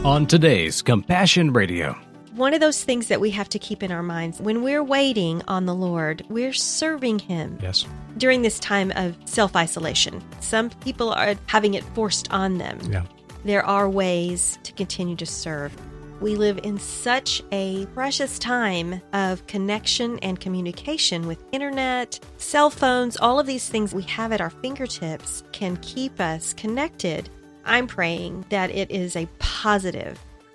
On today's Compassion Radio. One of those things that we have to keep in our minds, when we're waiting on the Lord, we're serving Him. Yes. During this time of self-isolation, some people are having it forced on them. Yeah. There are ways to continue to serve. We live in such a precious time of connection and communication with internet, cell phones, all of these things we have at our fingertips can keep us connected. I'm praying that it is a positive.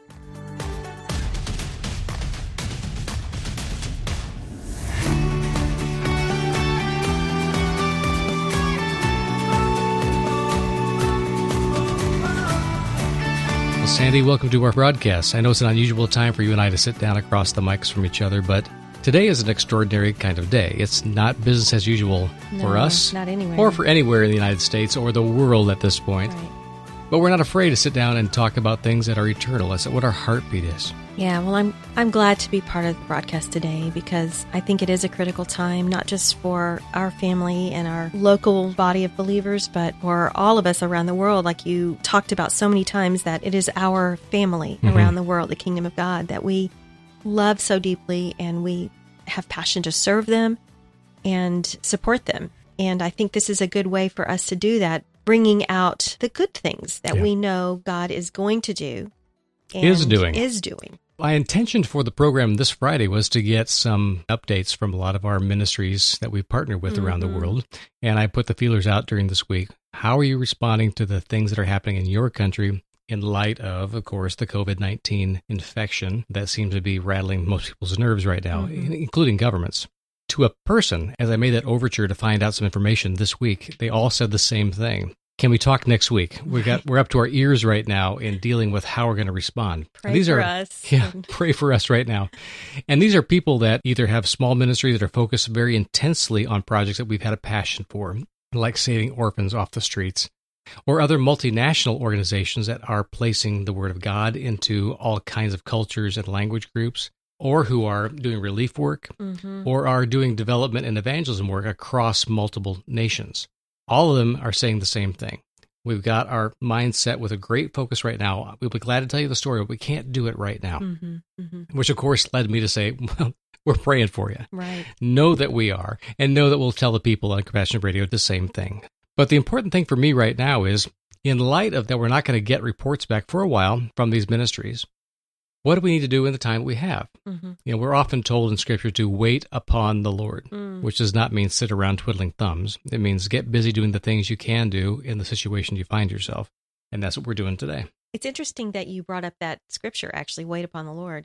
Sandy, welcome to our broadcast. I know it's an unusual time for you and I to sit down across the mics from each other, but today is an extraordinary kind of day. It's not business as usual for us, not anywhere. or for anywhere in the United States or the world at this point. Right. But we're not afraid to sit down and talk about things that are eternal. That's what our heartbeat is. Yeah, well, I'm glad to be part of the broadcast today because I think it is a critical time, not just for our family and our local body of believers, but for all of us around the world. Like you talked about so many times, that it is our family around the world, the kingdom of God, that we love so deeply, and we have passion to serve them and support them. And I think this is a good way for us to do that, bringing out the good things that we know God is going to do and is doing. My intention for the program this Friday was to get some updates from a lot of our ministries that we've partnered with around the world. And I put the feelers out during this week. How are you responding to the things that are happening in your country in light of course, the COVID-19 infection that seems to be rattling most people's nerves right now, including governments? To a person, as I made that overture to find out some information this week, they all said the same thing. Can we talk next week? We're up to our ears right now in dealing with how we're going to respond. Pray for us. Yeah, pray for us right now. And these are people that either have small ministries that are focused very intensely on projects that we've had a passion for, like saving orphans off the streets, or other multinational organizations that are placing the Word of God into all kinds of cultures and language groups, or who are doing relief work, or are doing development and evangelism work across multiple nations. All of them are saying the same thing. We've got our mindset with a great focus right now. We'll be glad to tell you the story, but we can't do it right now. Which, of course, led me to say, well, we're praying for you. Right. Know that we are, and know that we'll tell the people on Compassion Radio the same thing. But the important thing for me right now is, in light of that, we're not going to get reports back for a while from these ministries. What do we need to do in the time we have? We're often told in Scripture to wait upon the Lord, which does not mean sit around twiddling thumbs. It means get busy doing the things you can do in the situation you find yourself. And that's what we're doing today. It's interesting that you brought up that Scripture, actually, wait upon the Lord.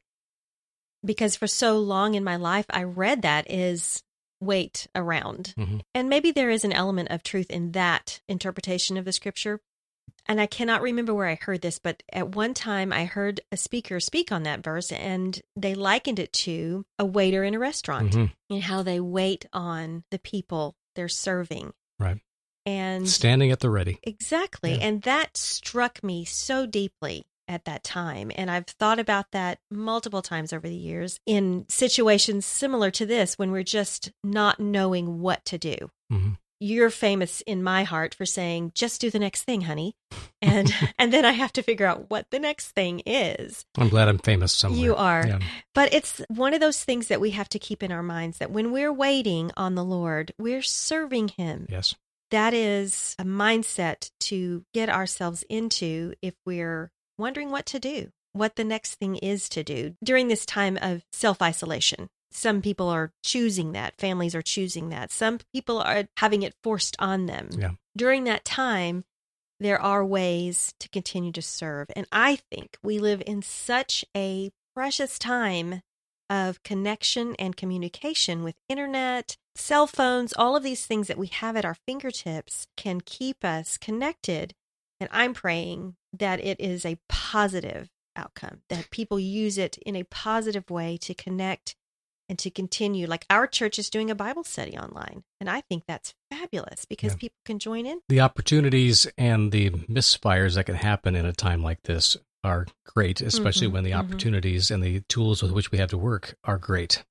Because for so long in my life, I read that as wait around. And maybe there is an element of truth in that interpretation of the Scripture. And I cannot remember where I heard this, but at one time I heard a speaker speak on that verse, and they likened it to a waiter in a restaurant and how they wait on the people they're serving. Right. And standing at the ready. Exactly. Yeah. And that struck me so deeply at that time. And I've thought about that multiple times over the years in situations similar to this, when we're just not knowing what to do. You're famous in my heart for saying, just do the next thing, honey. And then I have to figure out what the next thing is. I'm glad I'm famous somewhere. You are. Yeah. But it's one of those things that we have to keep in our minds, that when we're waiting on the Lord, we're serving Him. Yes. That is a mindset to get ourselves into if we're wondering what to do, what the next thing is to do during this time of self-isolation. Some people are choosing that. Families are choosing that. Some people are having it forced on them. Yeah. During that time, there are ways to continue to serve. And I think we live in such a precious time of connection and communication with internet, cell phones, all of these things that we have at our fingertips can keep us connected. And I'm praying that it is a positive outcome, that people use it in a positive way to connect and to continue. Like our church is doing a Bible study online. And I think that's fabulous because people can join in. The opportunities and the misfires that can happen in a time like this are great, especially when the opportunities and the tools with which we have to work are great.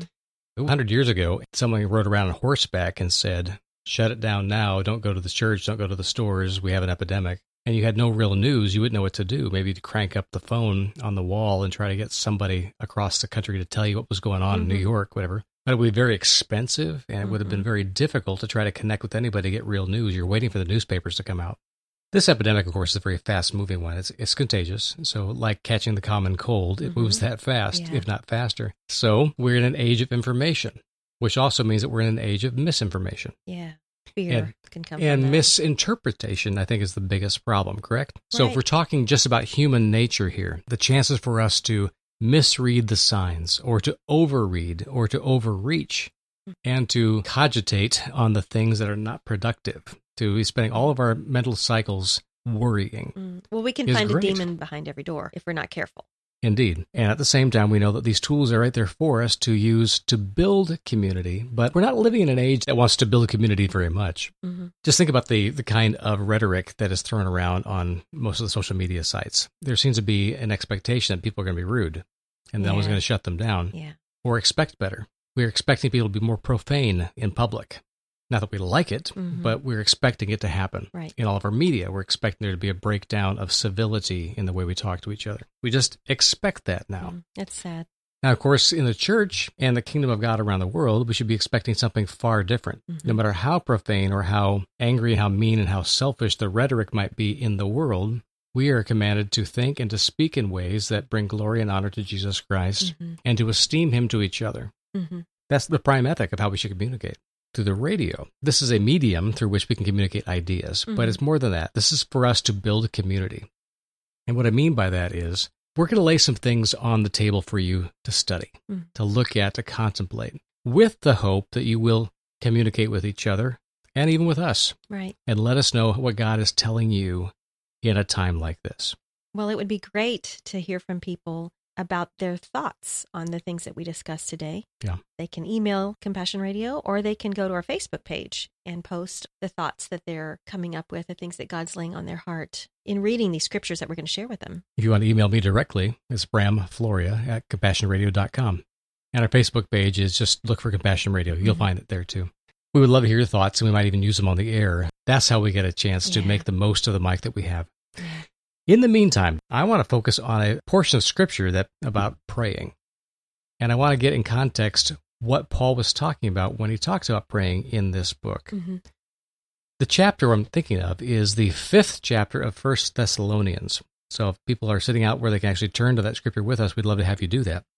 100 years ago, someone rode around on horseback and said, shut it down now, don't go to the church, don't go to the stores, we have an epidemic. and you had no real news, you wouldn't know what to do. Maybe to crank up the phone on the wall and try to get somebody across the country to tell you what was going on in New York, whatever. But it would be very expensive, and it would have been very difficult to try to connect with anybody to get real news. You're waiting for the newspapers to come out. This epidemic, of course, is a very fast-moving one. It's contagious. So like catching the common cold, it moves that fast, if not faster. So we're in an age of information, which also means that we're in an age of misinformation. Yeah. Fear can come from and that. misinterpretation, I think, is the biggest problem, correct? So if we're talking just about human nature here, the chances for us to misread the signs or to overread or to overreach and to cogitate on the things that are not productive, to be spending all of our mental cycles worrying. Well, we can find a demon behind every door if we're not careful. Indeed. And at the same time, we know that these tools are right there for us to use to build community, but we're not living in an age that wants to build community very much. Just think about the kind of rhetoric that is thrown around on most of the social media sites. There seems to be an expectation that people are going to be rude, and no one's going to shut them down or expect better. We're expecting people to be more profane in public. Not that we like it, but we're expecting it to happen. In all of our media, we're expecting there to be a breakdown of civility in the way we talk to each other. We just expect that now. That's sad. Now, of course, in the church and the kingdom of God around the world, we should be expecting something far different. No matter how profane or how angry, how mean, and how selfish the rhetoric might be in the world, we are commanded to think and to speak in ways that bring glory and honor to Jesus Christ and to esteem him to each other. That's the prime ethic of how we should communicate. Through the radio. This is a medium through which we can communicate ideas, but it's more than that. This is for us to build a community. And what I mean by that is we're going to lay some things on the table for you to study, to look at, to contemplate, with the hope that you will communicate with each other and even with us. And let us know what God is telling you in a time like this. Well, it would be great to hear from people about their thoughts on the things that we discussed today. They can email Compassion Radio, or they can go to our Facebook page and post the thoughts that they're coming up with, the things that God's laying on their heart in reading these scriptures that we're going to share with them. If you want to email me directly, it's bramfloria@compassionradio.com. And our Facebook page is just look for Compassion Radio. You'll find it there too. We would love to hear your thoughts, and we might even use them on the air. That's how we get a chance to make the most of the mic that we have. In the meantime, I want to focus on a portion of Scripture about praying. And I want to get in context what Paul was talking about when he talks about praying in this book. The chapter I'm thinking of is the 5th chapter of 1 Thessalonians. So if people are sitting out where they can actually turn to that Scripture with us, we'd love to have you do that.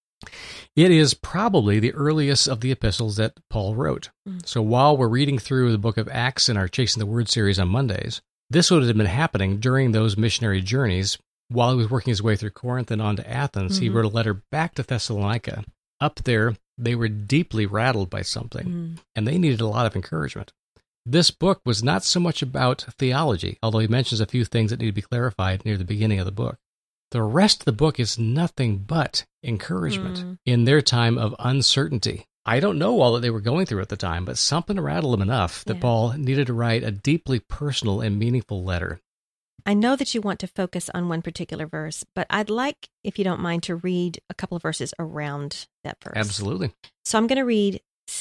It is probably the earliest of the epistles that Paul wrote. So while we're reading through the book of Acts in our Chasing the Word series on Mondays, this would have been happening during those missionary journeys while he was working his way through Corinth and on to Athens. He wrote a letter back to Thessalonica. Up there, they were deeply rattled by something, and they needed a lot of encouragement. This book was not so much about theology, although he mentions a few things that need to be clarified near the beginning of the book. The rest of the book is nothing but encouragement in their time of uncertainty. I don't know all that they were going through at the time, but something rattled them enough that Paul needed to write a deeply personal and meaningful letter. I know that you want to focus on one particular verse, but I'd like, if you don't mind, to read a couple of verses around that verse. Absolutely. So I'm going to read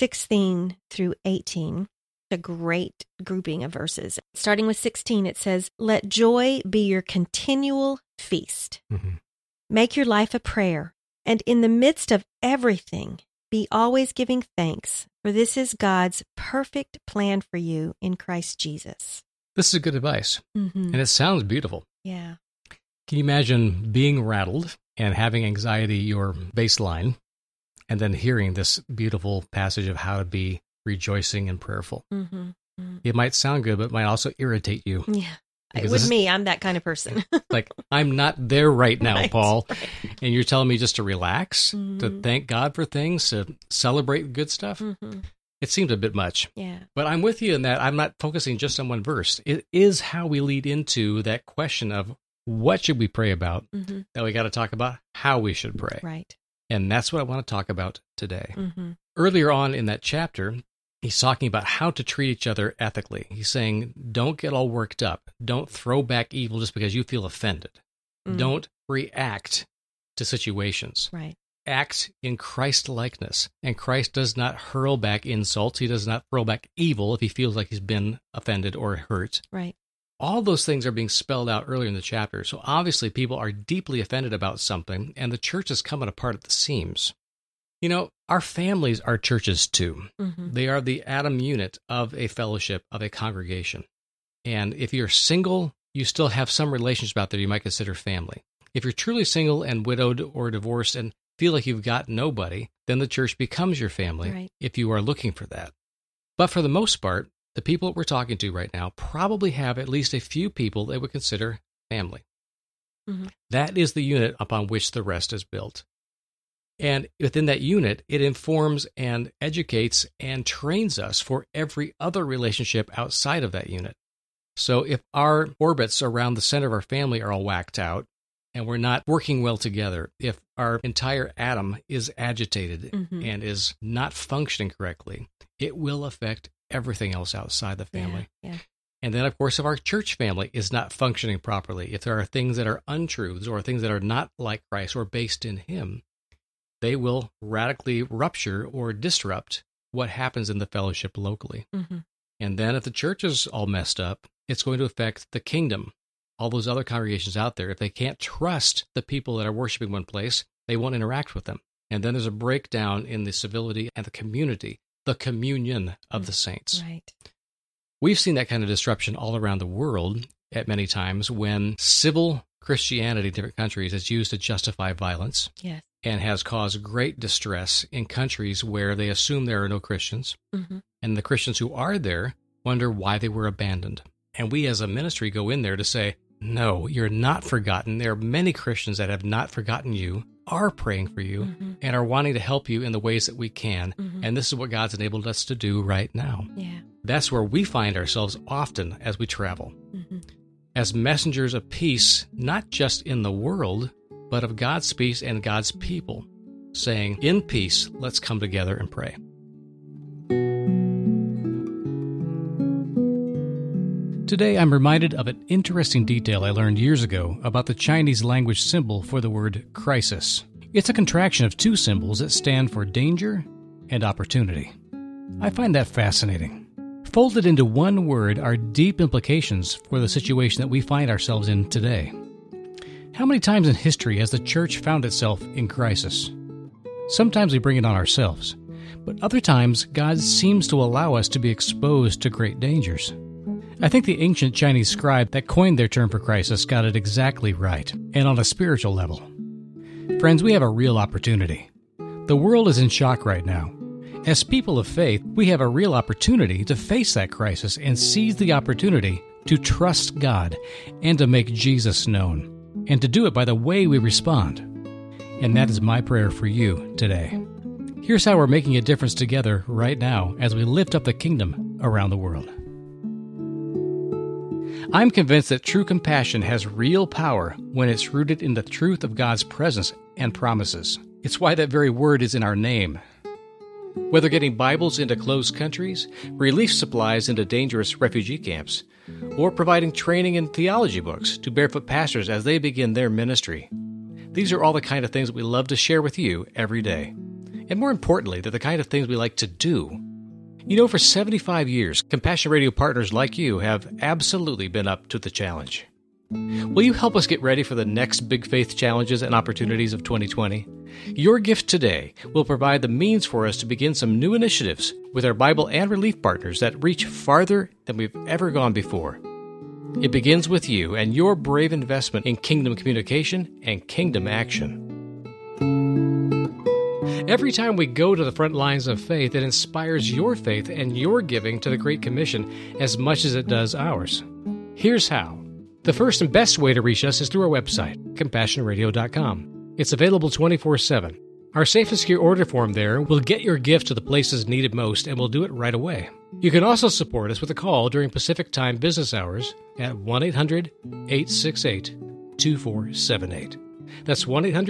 16 through 18, a great grouping of verses. Starting with 16, it says, "Let joy be your continual feast. Make your life a prayer, and in the midst of everything, be always giving thanks, for this is God's perfect plan for you in Christ Jesus." This is good advice, and it sounds beautiful. Yeah. Can you imagine being rattled and having anxiety your baseline, and then hearing this beautiful passage of how to be rejoicing and prayerful? It might sound good, but it might also irritate you. Yeah. With me, I'm that kind of person. Like, I'm not there right now, Paul. And you're telling me just to relax, to thank God for things, to celebrate good stuff? It seems a bit much. Yeah. But I'm with you in that I'm not focusing just on one verse. It is how we lead into that question of what should we pray about, that we got to talk about how we should pray. Right. And that's what I want to talk about today. Earlier on in that chapter, he's talking about how to treat each other ethically. He's saying, don't get all worked up. Don't throw back evil just because you feel offended. Don't react to situations. Right. Act in Christ-likeness. And Christ does not hurl back insults. He does not hurl back evil if he feels like he's been offended or hurt. Right. All those things are being spelled out earlier in the chapter. So obviously people are deeply offended about something, and the church is coming apart at the seams. You know, our families are churches too. Mm-hmm. They are the atom unit of a fellowship, of a congregation. And if you're single, you still have some relationship out there you might consider family. If you're truly single and widowed or divorced and feel like you've got nobody, then the church becomes your family, right, if you are looking for that. But for the most part, the people that we're talking to right now probably have at least a few people they would consider family. Mm-hmm. That is the unit upon which the rest is built. And within that unit, it informs and educates and trains us for every other relationship outside of that unit. So if our orbits around the center of our family are all whacked out, and we're not working well together, if our entire atom is agitated and is not functioning correctly, it will affect everything else outside the family. Yeah. And then, of course, if our church family is not functioning properly, if there are things that are untruths or things that are not like Christ or based in Him, they will radically rupture or disrupt what happens in the fellowship locally. Mm-hmm. And then if the church is all messed up, it's going to affect the kingdom. All those other congregations out there, if they can't trust the people that are worshiping one place, they won't interact with them. And then there's a breakdown in the civility and the community, the communion of the saints. Right. We've seen that kind of disruption all around the world at many times when civil Christianity in different countries is used to justify violence. Yes. And has caused great distress in countries where they assume there are no Christians. Mm-hmm. And the Christians who are there wonder why they were abandoned. And we as a ministry go in there to say, no, you're not forgotten. There are many Christians that have not forgotten you, are praying for you, and are wanting to help you in the ways that we can. And this is what God's enabled us to do right now. Yeah. That's where we find ourselves often as we travel. As messengers of peace, not just in the world, but of God's peace and God's people, saying, in peace, let's come together and pray. Today, I'm reminded of an interesting detail I learned years ago about the Chinese language symbol for the word crisis. It's a contraction of two symbols that stand for danger and opportunity. I find that fascinating. Folded into one word are deep implications for the situation that we find ourselves in today. How many times in history has the church found itself in crisis? Sometimes we bring it on ourselves, but other times God seems to allow us to be exposed to great dangers. I think the ancient Chinese scribe that coined their term for crisis got it exactly right, and on a spiritual level. Friends, we have a real opportunity. The world is in shock right now. As people of faith, we have a real opportunity to face that crisis and seize the opportunity to trust God and to make Jesus known, and to do it by the way we respond. And that is my prayer for you today. Here's how we're making a difference together right now as we lift up the kingdom around the world. I'm convinced that true compassion has real power when it's rooted in the truth of God's presence and promises. It's why that very word is in our name. Whether getting Bibles into closed countries, relief supplies into dangerous refugee camps, or providing training in theology books to barefoot pastors as they begin their ministry. These are all the kind of things that we love to share with you every day. And more importantly, they're the kind of things we like to do. You know, for 75 years, Compassion Radio partners like you have absolutely been up to the challenge. Will you help us get ready for the next big faith challenges and opportunities of 2020? Your gift today will provide the means for us to begin some new initiatives with our Bible and relief partners that reach farther than we've ever gone before. It begins with you and your brave investment in kingdom communication and kingdom action. Every time we go to the front lines of faith, it inspires your faith and your giving to the Great Commission as much as it does ours. Here's how. The first and best way to reach us is through our website, CompassionRadio.com. It's available 24/7. Our safe and secure order form there will get your gift to the places needed most, and we'll do it right away. You can also support us with a call during Pacific Time business hours at 1-800-868-2478. That's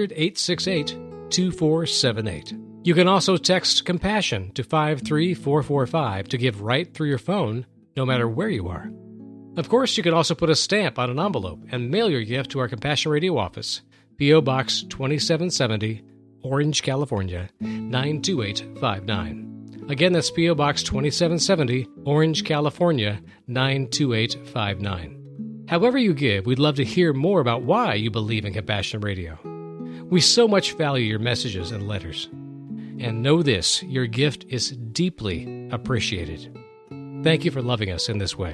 1-800-868-2478. You can also text Compassion to 53445 to give right through your phone, no matter where you are. Of course, you can also put a stamp on an envelope and mail your gift to our Compassion Radio office, P.O. Box 2770, Orange, California, 92859. Again, that's P.O. Box 2770, Orange, California, 92859. However you give, we'd love to hear more about why you believe in Compassion Radio. We so much value your messages and letters. And know this, your gift is deeply appreciated. Thank you for loving us in this way.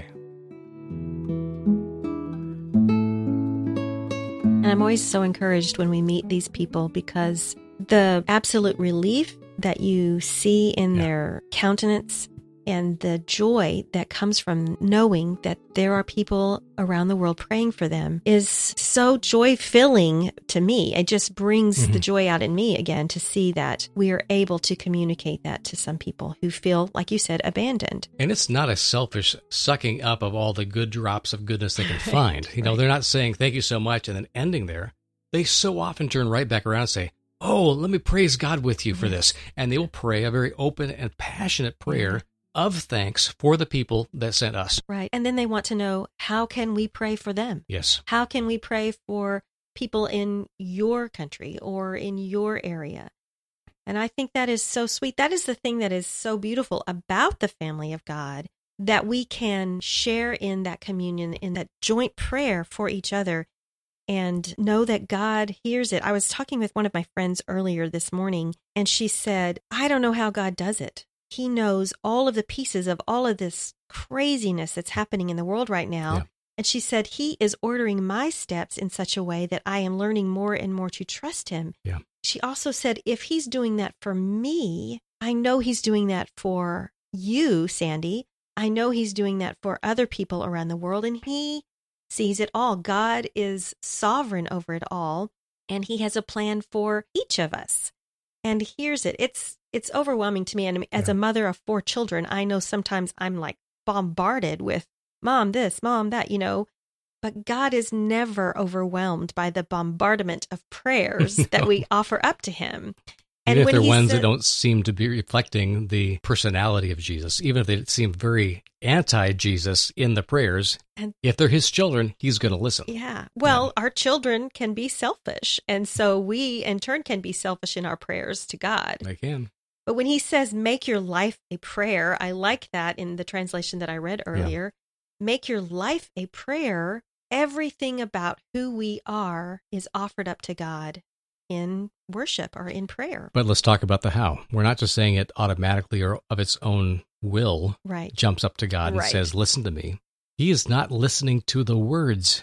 And I'm always so encouraged when we meet these people because the absolute relief that you see in their countenance and the joy that comes from knowing that there are people around the world praying for them is so joy-filling to me. It just brings the joy out in me again to see that we are able to communicate that to some people who feel, like you said, abandoned. And it's not a selfish sucking up of all the good drops of goodness they can find. You know, they're not saying thank you so much and then ending there. They so often turn right back around and say, oh, let me praise God with you for this. And they will pray a very open and passionate prayer of thanks for the people that sent us. Right. And then they want to know, how can we pray for them? Yes. How can we pray for people in your country or in your area? And I think that is so sweet. That is the thing that is so beautiful about the family of God, that we can share in that communion, in that joint prayer for each other, and know that God hears it. I was talking with one of my friends earlier this morning, and she said, I don't know how God does it. He knows all of the pieces of all of this craziness that's happening in the world right now. Yeah. And she said, he is ordering my steps in such a way that I am learning more and more to trust him. Yeah. She also said, if he's doing that for me, I know he's doing that for you, Sandy. I know he's doing that for other people around the world, and he sees it all. God is sovereign over it all, and he has a plan for each of us. And here's it. It's overwhelming to me. And as a mother of 4 children, I know sometimes I'm like bombarded with mom this, mom that, you know, but God is never overwhelmed by the bombardment of prayers that we offer up to him. And even if they're ones that don't seem to be reflecting the personality of Jesus, even if they seem very anti-Jesus in the prayers, and if they're his children, he's going to listen. Yeah. Well, our children can be selfish. And so we, in turn, can be selfish in our prayers to God. They can. But when he says, make your life a prayer, I like that in the translation that I read earlier. Yeah. Make your life a prayer. Everything about who we are is offered up to God in worship or in prayer. But let's talk about the how. We're not just saying it automatically or of its own will jumps up to God and says, listen to me. He is not listening to the words.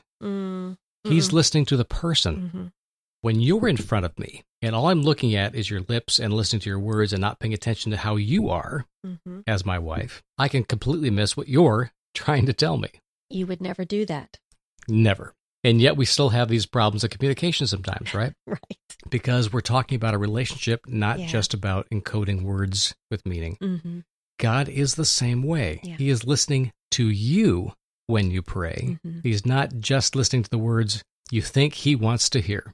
He's listening to the person. When you're in front of me and all I'm looking at is your lips and listening to your words and not paying attention to how you are as my wife, I can completely miss what you're trying to tell me. You would never do that. Never. And yet we still have these problems of communication sometimes, right? Right. Because we're talking about a relationship, not just about encoding words with meaning. God is the same way. Yeah. He is listening to you when you pray. He's not just listening to the words you think he wants to hear.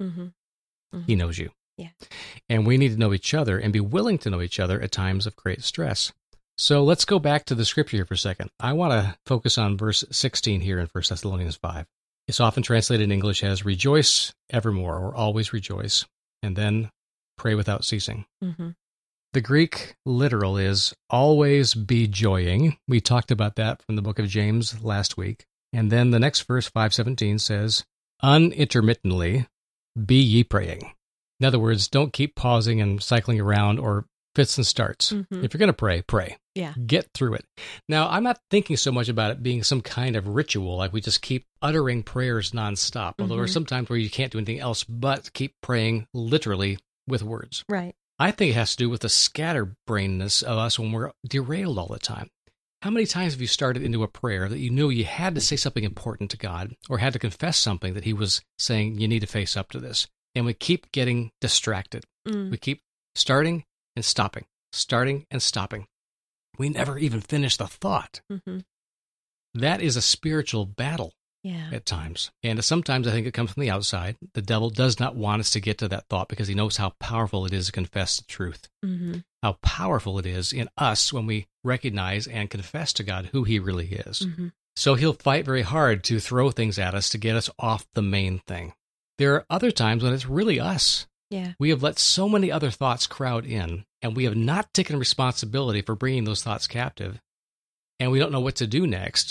He knows you. Yeah. And we need to know each other and be willing to know each other at times of great stress. So let's go back to the scripture here for a second. I want to focus on verse 16 here in 1 Thessalonians 5. It's often translated in English as rejoice evermore or always rejoice, and then pray without ceasing. The Greek literal is always be joying. We talked about that from the book of James last week. And then the next verse, 5:17, says, unintermittently be ye praying. In other words, don't keep pausing and cycling around or fits and starts. If you're going to pray, pray. Yeah. Get through it. Now, I'm not thinking so much about it being some kind of ritual, like we just keep uttering prayers nonstop, although there are some times where you can't do anything else but keep praying literally with words. Right. I think it has to do with the scatterbrainness of us when we're derailed all the time. How many times have you started into a prayer that you knew you had to say something important to God or had to confess something that he was saying, you need to face up to this? And we keep getting distracted. We keep starting and stopping, starting and stopping. We never even finish the thought. That is a spiritual battle at times. And sometimes I think it comes from the outside. The devil does not want us to get to that thought because he knows how powerful it is to confess the truth. How powerful it is in us when we recognize and confess to God who he really is. So he'll fight very hard to throw things at us to get us off the main thing. There are other times when it's really us. Yeah. We have let so many other thoughts crowd in, and we have not taken responsibility for bringing those thoughts captive, and we don't know what to do next.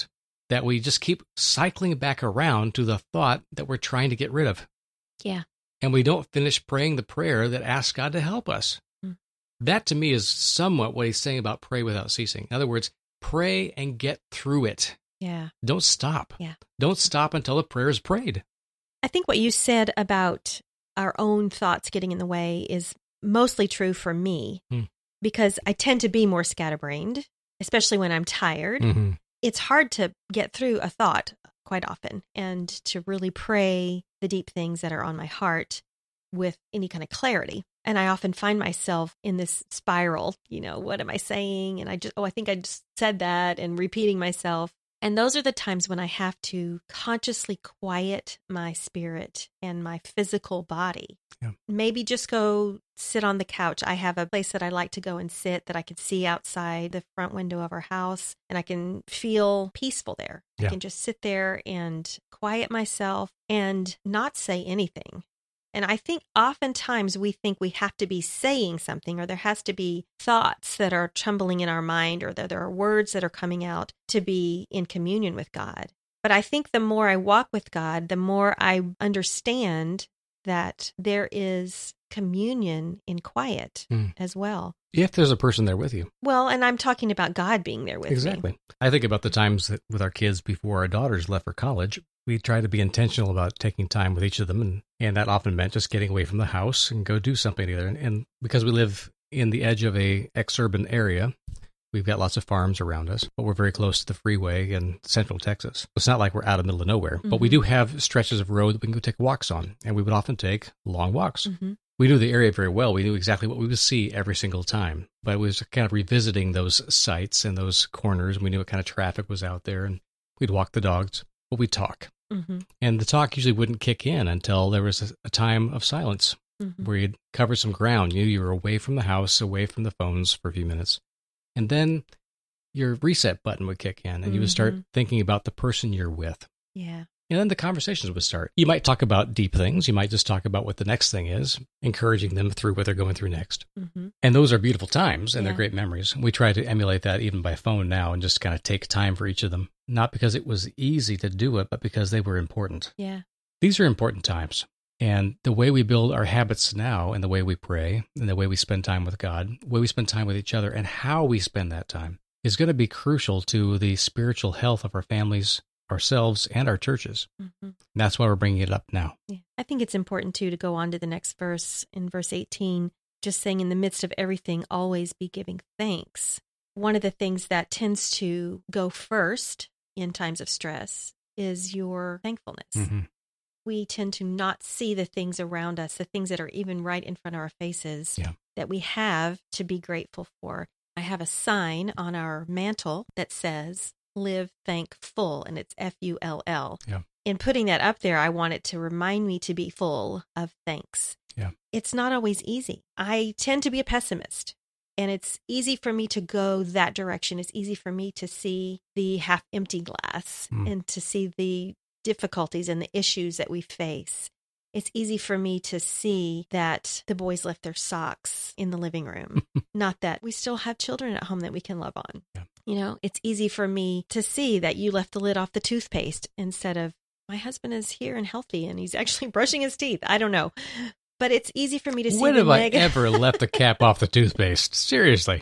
that we just keep cycling back around to the thought that we're trying to get rid of. Yeah. And we don't finish praying the prayer that asks God to help us. That to me is somewhat what he's saying about pray without ceasing. In other words, pray and get through it. Yeah. Don't stop. Yeah. Don't stop until the prayer is prayed. I think what you said about our own thoughts getting in the way is mostly true for me because I tend to be more scatterbrained, especially when I'm tired. Mm-hmm. It's hard to get through a thought quite often and to really pray the deep things that are on my heart with any kind of clarity. And I often find myself in this spiral, what am I saying? And I think I just said that, and repeating myself. And those are the times when I have to consciously quiet my spirit and my physical body. Yeah. Maybe just go sit on the couch. I have a place that I like to go and sit that I can see outside the front window of our house, and I can feel peaceful there. Yeah. I can just sit there and quiet myself and not say anything. And I think oftentimes we think we have to be saying something, or there has to be thoughts that are trembling in our mind, or that there are words that are coming out to be in communion with God. But I think the more I walk with God, the more I understand that there is communion in quiet as well. If there's a person there with you. Well, and I'm talking about God being there with me. Exactly. I think about the times that with our kids before our daughters left for college, we try to be intentional about taking time with each of them. And that often meant just getting away from the house and go do something together. And because we live in the edge of a ex-urban area, we've got lots of farms around us, but we're very close to the freeway in central Texas. It's not like we're out in the middle of nowhere, but we do have stretches of road that we can go take walks on. And we would often take long walks. Mm-hmm. We knew the area very well. We knew exactly what we would see every single time. But it was kind of revisiting those sites and those corners. We knew what kind of traffic was out there. And we'd walk the dogs, but we'd talk. Mm-hmm. And the talk usually wouldn't kick in until there was a time of silence where you'd cover some ground. You were away from the house, away from the phones for a few minutes. And then your reset button would kick in, and you would start thinking about the person you're with. Yeah. And then the conversations would start. You might talk about deep things. You might just talk about what the next thing is, encouraging them through what they're going through next. Mm-hmm. And those are beautiful times, and they're great memories. We try to emulate that even by phone now and just kind of take time for each of them. Not because it was easy to do it, but because they were important. Yeah. These are important times. And the way we build our habits now, and the way we pray, and the way we spend time with God, the way we spend time with each other, and how we spend that time is going to be crucial to the spiritual health of our families, ourselves, and our churches. Mm-hmm. That's why we're bringing it up now. Yeah. I think it's important, too, to go on to the next verse in verse 18, just saying, in the midst of everything, always be giving thanks. One of the things that tends to go first in times of stress is your thankfulness. Mm-hmm. We tend to not see the things around us, the things that are even right in front of our faces that we have to be grateful for. I have a sign on our mantle that says, live thankful, and it's F-U-L-L. Yeah. In putting that up there, I want it to remind me to be full of thanks. Yeah. It's not always easy. I tend to be a pessimist, and it's easy for me to go that direction. It's easy for me to see the half-empty glass and to see the difficulties and the issues that we face. It's easy for me to see that the boys left their socks in the living room, not that we still have children at home that we can love on. Yeah. It's easy for me to see that you left the lid off the toothpaste instead of, my husband is here and healthy and he's actually brushing his teeth. I don't know. But it's easy for me to see when have I ever left the cap off the toothpaste? Seriously.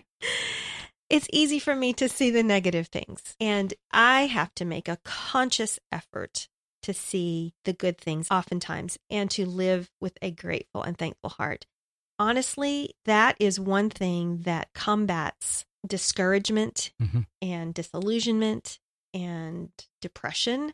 It's easy for me to see the negative things. And I have to make a conscious effort to see the good things oftentimes and to live with a grateful and thankful heart. Honestly, that is one thing that combats discouragement and disillusionment and depression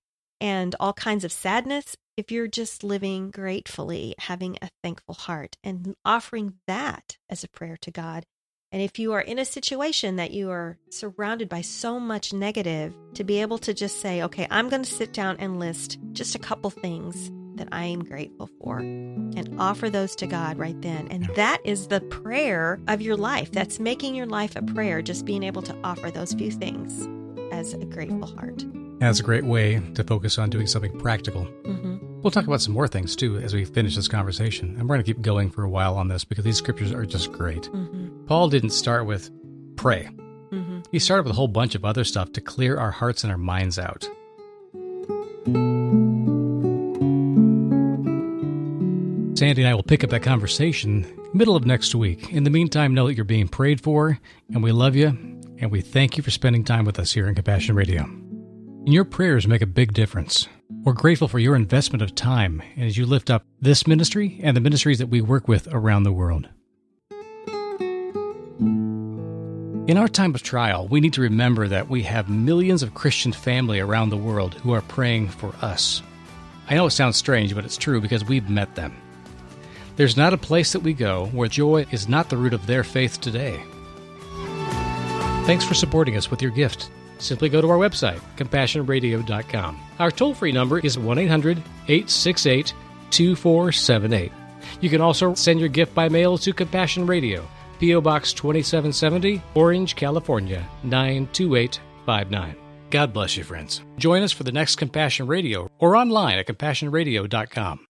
and all kinds of sadness. If you're just living gratefully, having a thankful heart and offering that as a prayer to God. And if you are in a situation that you are surrounded by so much negative, to be able to just say, okay, I'm going to sit down and list just a couple things that I am grateful for and offer those to God right then. And that is the prayer of your life. That's making your life a prayer, just being able to offer those few things as a grateful heart. That's a great way to focus on doing something practical. We'll talk about some more things, too, as we finish this conversation. And we're going to keep going for a while on this because these scriptures are just great. Paul didn't start with pray. He He started with a whole bunch of other stuff to clear our hearts and our minds out. Sandy and I will pick up that conversation middle of next week. In the meantime, know that you're being prayed for, and we love you, and we thank you for spending time with us here in Compassion Radio. And your prayers make a big difference. We're grateful for your investment of time as you lift up this ministry and the ministries that we work with around the world. In our time of trial, we need to remember that we have millions of Christian family around the world who are praying for us. I know it sounds strange, but it's true because we've met them. There's not a place that we go where joy is not the root of their faith today. Thanks for supporting us with your gift. Simply go to our website, CompassionRadio.com. Our toll-free number is 1-800-868-2478. You can also send your gift by mail to Compassion Radio, P.O. Box 2770, Orange, California, 92859. God bless you, friends. Join us for the next Compassion Radio or online at CompassionRadio.com.